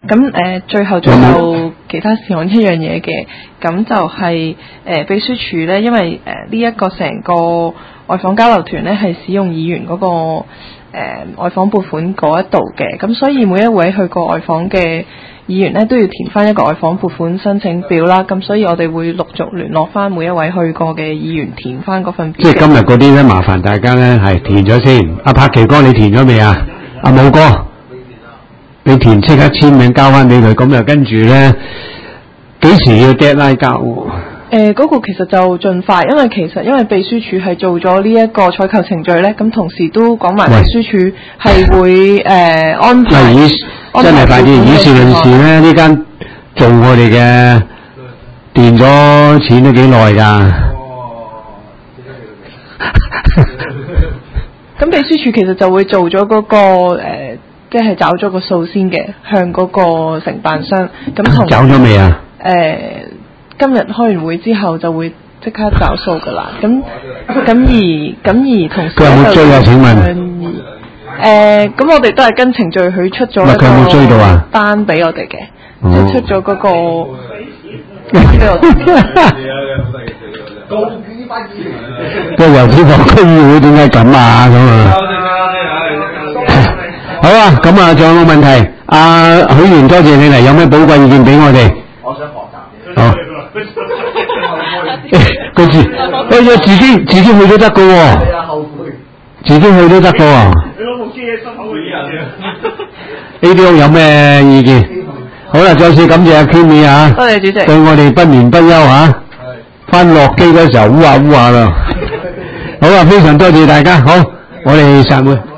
咁最後仲有其他事項一樣嘢嘅，咁就係秘書處咧，因為呢一個成個外訪交流團咧係使用議員嗰個外訪撥款嗰一度嘅，咁所以每一位去過外訪嘅議員咧都要填翻一個外訪撥款申請表啦，咁所以我哋會陸續聯絡翻每一位去過嘅議員填翻嗰份表。 即係今日嗰啲咧，麻煩大家咧係填咗先。阿柏奇哥，你填咗未啊？阿武哥，你填即刻簽名交翻俾佢，咁就跟住咧幾時要 deadline 交？ 嗰個其實就盡快，因為秘書處係做咗呢一個採購程序咧，咁同時都講埋秘書處係會安排。 真係快啲，以事論事咧，呢間做我哋嘅墊咗錢都幾耐㗎。 咁秘書處其實就會做咗嗰個即係找咗個數先嘅，向嗰個承辦商咁找咗未啊？ 今日開完會之後就會即刻找數㗎啦。咁而同時佢有冇追啊？請問？ 咁我哋都係跟程序佢出咗一個單俾我哋嘅，即係出咗嗰個單俾我哋。 即係由呢個區議會點解咁啊？咁啊？好啊，咁啊，仲有冇問題？阿許元，多謝你嚟，有咩寶貴意見俾我哋？ 我想學習。 好。佢自己去都得㗎喎。自己去都得㗎喎。 你攞部機喺心口嘅人。 呢啲有咩意見？好啦，再次感謝阿 Kimi 啊， 多謝主席， 對我哋不眠不休嚇，翻落機嗰時候烏下啦。好啊，非常多謝大家，好，我哋散會。